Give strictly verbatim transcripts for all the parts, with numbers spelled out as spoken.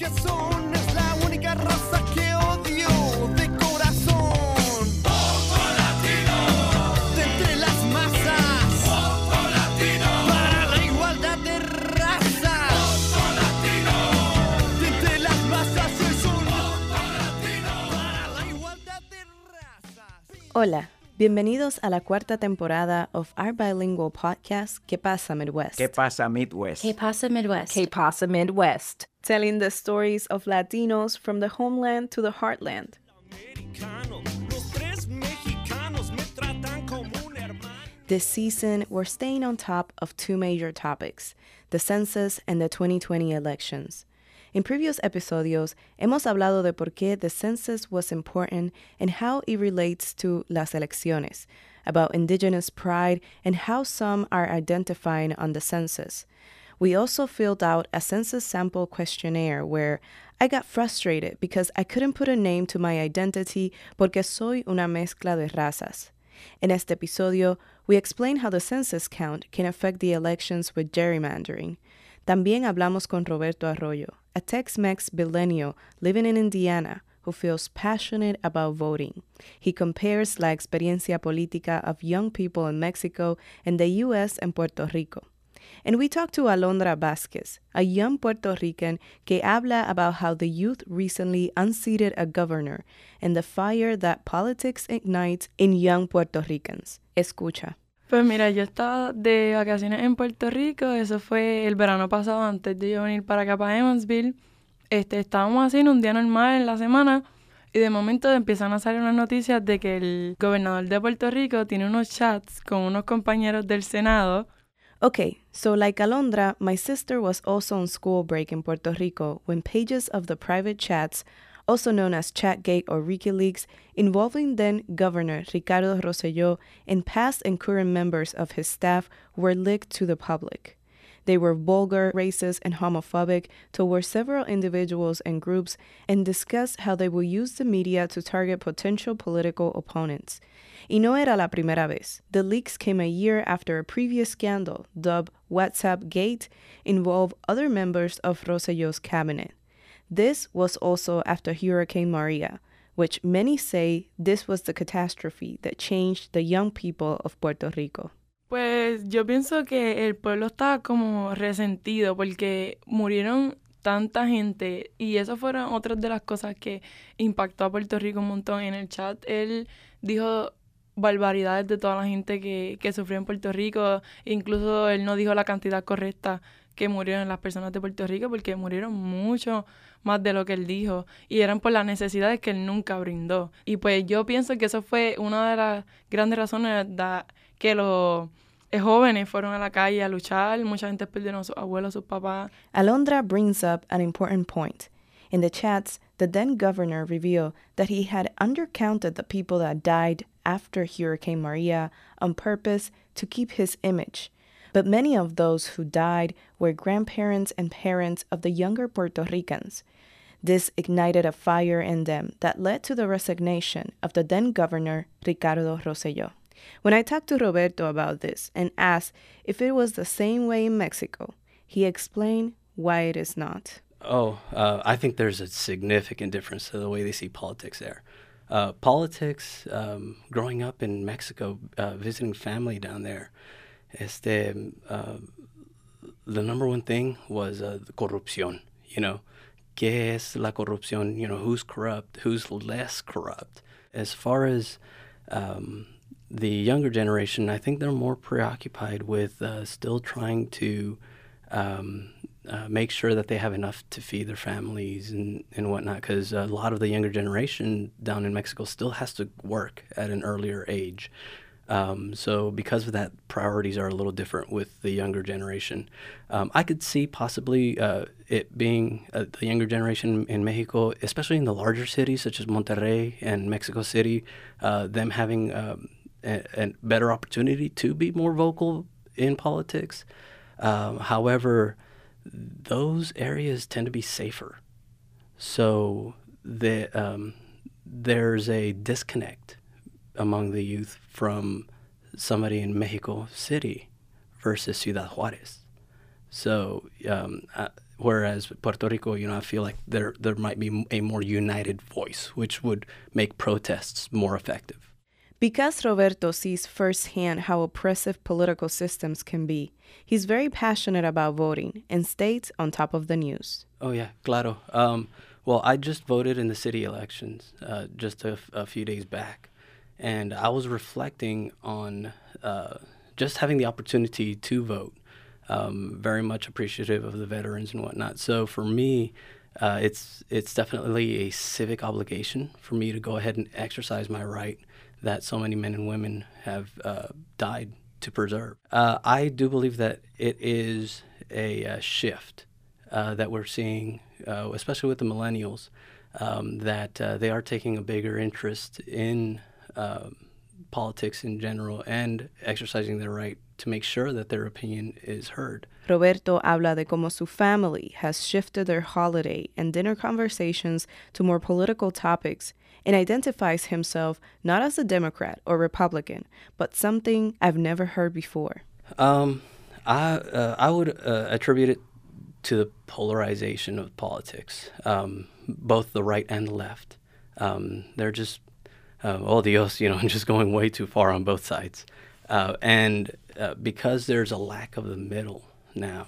que son, es la única raza que odio de corazón. Voto latino. De entre las masas. Voto latino. Para la igualdad de razas. Voto latino. De entre las masas es un voto latino. Para la igualdad de razas. Hola. Bienvenidos a la cuarta temporada of our bilingual podcast, ¿Qué pasa Midwest? ¿Qué pasa Midwest? ¿Qué pasa Midwest? ¿Qué pasa Midwest? Telling the stories of Latinos from the homeland to the heartland. Los tres mexicanos me tratan como un hermano. This season, we're staying on top of two major topics, the census and the twenty twenty elections. In previous episodios, hemos hablado de por qué the census was important and how it relates to las elecciones, about indigenous pride and how some are identifying on the census. We also filled out a census sample questionnaire where I got frustrated because I couldn't put a name to my identity porque soy una mezcla de razas. In este episodio, we explain how the census count can affect the elections with gerrymandering. También hablamos con Roberto Arroyo, a Tex-Mex millennial living in Indiana who feels passionate about voting. He compares la experiencia política of young people in Mexico and the U S and Puerto Rico. And we talked to Alondra Vázquez, a young Puerto Rican que habla about how the youth recently unseated a governor and the fire that politics ignites in young Puerto Ricans. Escucha. Pues mira, yo estaba de vacaciones en Puerto Rico, eso fue el verano pasado antes de yo venir para acá, para Evansville. Este, estábamos haciendo un día normal en la semana y de momento empiezan a salir unas noticias de que el gobernador de Puerto Rico tiene unos chats con unos compañeros del Senado. Okay, so like Alondra, my sister was also on school break in Puerto Rico when pages of the private chats, also known as Chatgate or WikiLeaks, involving then Governor Ricardo Rosselló and past and current members of his staff were leaked to the public. They were vulgar, racist, and homophobic toward several individuals and groups and discussed how they will use the media to target potential political opponents. Y no era la primera vez. The leaks came a year after a previous scandal, dubbed WhatsApp Gate, involved other members of Rosselló's cabinet. This was also after Hurricane Maria, which many say this was the catastrophe that changed the young people of Puerto Rico. Pues yo pienso que el pueblo estaba como resentido porque murieron tanta gente y eso fueron otras de las cosas que impactó a Puerto Rico un montón. En el chat él dijo barbaridades de toda la gente que, que sufrió en Puerto Rico, incluso él no dijo la cantidad correcta que murieron las personas de Puerto Rico porque murieron mucho más de lo que él dijo y eran por las necesidades que él nunca brindó. Y pues yo pienso que eso fue una de las grandes razones de que los jóvenes fueron a la calle a luchar. Mucha gente perdieron a sus abuelos, sus papás. Alondra brings up an important point. In the chats, the then governor revealed that he had undercounted the people that died after Hurricane Maria on purpose to keep his image. But many of those who died were grandparents and parents of the younger Puerto Ricans. This ignited a fire in them that led to the resignation of the then governor, Ricardo Rosselló. When I talked to Roberto about this and asked if it was the same way in Mexico, he explained why it is not. Oh, uh, I think there's a significant difference to the way they see politics there. Uh, politics, um, growing up in Mexico, uh, visiting family down there, este, uh, the number one thing was uh, the corrupción, you know. ¿Qué es la corrupción? You know, who's corrupt, who's less corrupt? As far as um, the younger generation, I think they're more preoccupied with uh, still trying to um, uh, make sure that they have enough to feed their families and, and whatnot, because a lot of the younger generation down in Mexico still has to work at an earlier age. Um, so because of that, priorities are a little different with the younger generation. Um, I could see possibly uh, it being uh, the younger generation in Mexico, especially in the larger cities such as Monterrey and Mexico City, uh, them having um, a, a better opportunity to be more vocal in politics. Um, however, those areas tend to be safer. So the, um, there's a disconnect among the youth from somebody in Mexico City versus Ciudad Juárez. So um, uh, whereas Puerto Rico, you know, I feel like there there might be a more united voice, which would make protests more effective. Because Roberto sees firsthand how oppressive political systems can be, he's very passionate about voting and stays on top of the news. Oh, yeah, claro. Um, well, I just voted in the city elections uh, just a, a few days back, and I was reflecting on uh, just having the opportunity to vote. Um, very much appreciative of the veterans and whatnot. So for me, uh, it's it's definitely a civic obligation for me to go ahead and exercise my right that so many men and women have uh, died to preserve. Uh, I do believe that it is a, a shift uh, that we're seeing, uh, especially with the millennials, um, that uh, they are taking a bigger interest in uh, politics in general and exercising their right to make sure that their opinion is heard. Roberto habla de cómo su family has shifted their holiday and dinner conversations to more political topics and identifies himself not as a Democrat or Republican, but something I've never heard before. Um, I uh, I would uh, attribute it to the polarization of politics, um, both the right and the left. Um, they're just, uh, oh Dios, you know, just going way too far on both sides. Uh, and uh, because there's a lack of the middle now,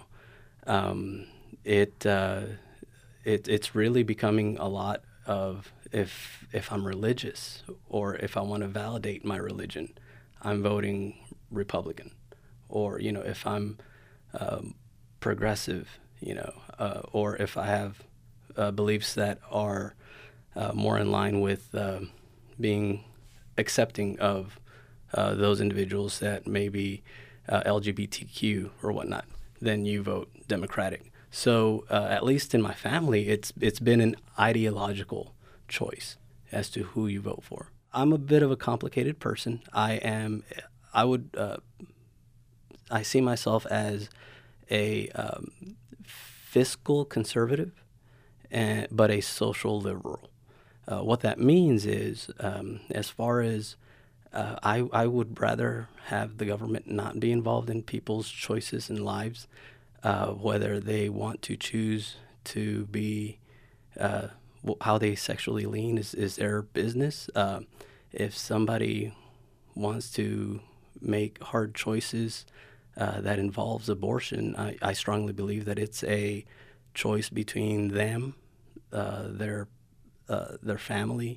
um, it, uh, it it's really becoming a lot of if if I'm religious or if I want to validate my religion, I'm voting Republican, or you know if I'm um, progressive, you know, uh, or if I have uh, beliefs that are uh, more in line with uh, being accepting of uh, those individuals that may be uh, L G B T Q or whatnot, then you vote Democratic. So uh, at least in my family, it's it's been an ideological choice as to who you vote for. I'm a bit of a complicated person. I am, I would, uh, I see myself as a um, fiscal conservative, and, but a social liberal. Uh, what that means is, um, as far as uh, I, I would rather have the government not be involved in people's choices and lives, uh, whether they want to choose to be, uh, how they sexually lean is, is their business. Uh, if somebody wants to make hard choices uh, that involves abortion, I, I strongly believe that it's a choice between them, uh, their uh, their family,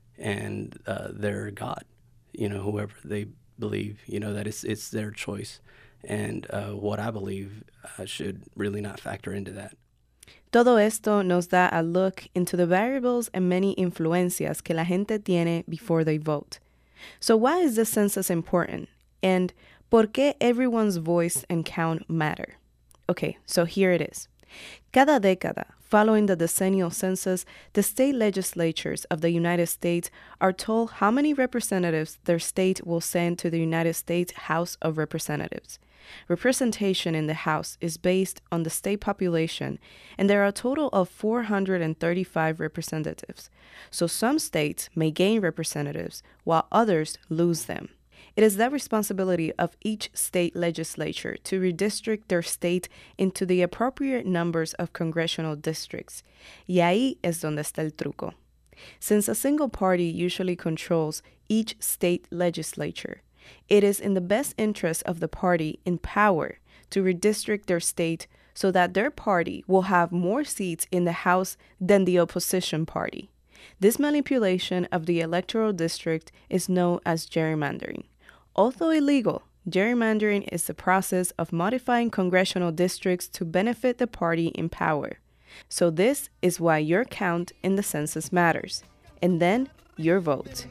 and uh, their God. You know, whoever they believe, you know, that it's it's their choice, and uh, what I believe uh, should really not factor into that. Todo esto nos da a look into the variables and many influencias que la gente tiene before they vote. So why is the census important? And ¿por qué everyone's voice and count matter? Okay, so here it is. Cada década, following the decennial census, the state legislatures of the United States are told how many representatives their state will send to the United States House of Representatives. Representation in the House is based on the state population, and there are a total of four hundred thirty-five representatives. So some states may gain representatives, while others lose them. It is the responsibility of each state legislature to redistrict their state into the appropriate numbers of congressional districts. Y ahí es donde está el truco. Since a single party usually controls each state legislature, it is in the best interest of the party in power to redistrict their state so that their party will have more seats in the House than the opposition party. This manipulation of the electoral district is known as gerrymandering. Although illegal, gerrymandering is the process of modifying congressional districts to benefit the party in power. So this is why your count in the census matters, and then your vote.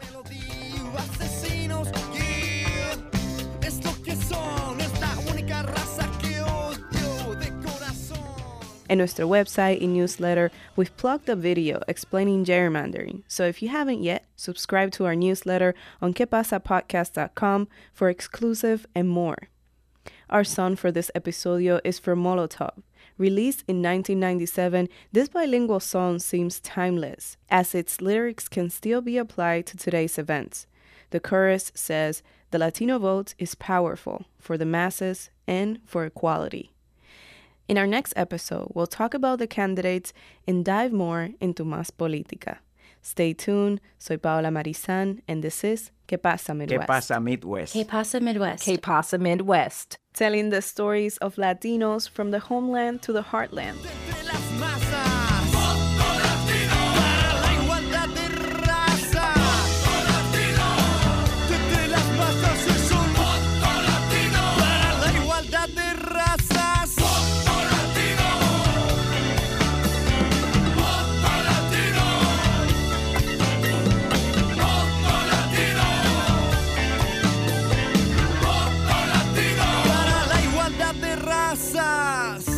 In nuestro website and newsletter, we've plugged a video explaining gerrymandering. So if you haven't yet, subscribe to our newsletter on que pasa podcast dot com for exclusive and more. Our song for this episodio is for Molotov. Released in nineteen ninety-seven, this bilingual song seems timeless, as its lyrics can still be applied to today's events. The chorus says, "The Latino vote is powerful for the masses and for equality." In our next episode, we'll talk about the candidates and dive more into Más Política. Stay tuned. Soy Paola Marizan, and this is ¿Qué pasa Midwest? ¿Qué pasa Midwest? ¿Qué pasa Midwest? ¿Qué pasa Midwest? Telling the stories of Latinos from the homeland to the heartland. Entre las masas, voto latino para la igualdad de razas. Voto latino. Entre las masas es un voto latino para la igualdad de razas. Voto latino. Voto latino. Voto latino. Voto latino para la igualdad de razas.